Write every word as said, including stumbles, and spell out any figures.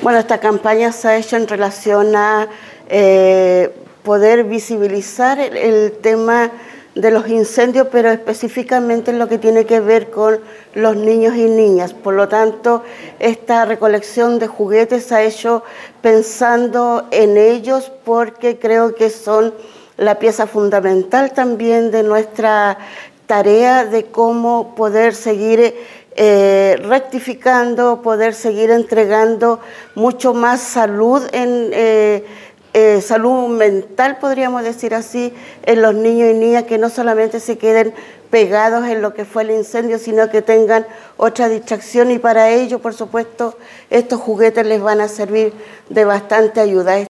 Bueno, esta campaña se ha hecho en relación a eh, poder visibilizar el, el tema de los incendios, pero específicamente en lo que tiene que ver con los niños y niñas. Por lo tanto, esta recolección de juguetes se ha hecho pensando en ellos, porque creo que son la pieza fundamental también de nuestra tarea de cómo poder seguir eh, rectificando, poder seguir entregando mucho más salud en eh, Eh, salud mental, podríamos decir así, en los niños y niñas, que no solamente se queden pegados en lo que fue el incendio, sino que tengan otra distracción, y para ello, por supuesto, estos juguetes les van a servir de bastante ayuda.